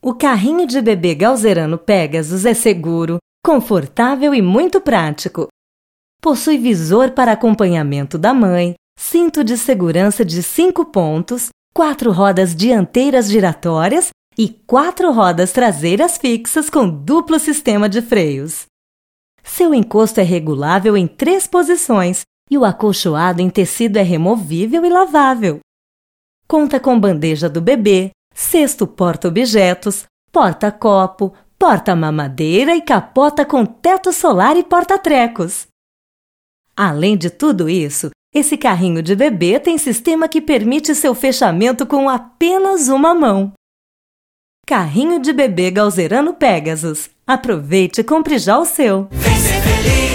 O carrinho de bebê Galzerano Pegasus é seguro, confortável e muito prático. Possui visor para acompanhamento da mãe, cinto de segurança de 5 pontos, 4 rodas dianteiras giratórias e 4 rodas traseiras fixas com duplo sistema de freios. Seu encosto é regulável em 3 posições e o acolchoado em tecido é removível e lavável. Conta com bandeja do bebê, cesto porta-objetos, porta-copo, porta-mamadeira e capota com teto solar e porta-trecos. Além de tudo isso, esse carrinho de bebê tem sistema que permite seu fechamento com apenas uma mão. Carrinho de bebê Galzerano Pegasus. Aproveite e compre já o seu. Vem ser feliz.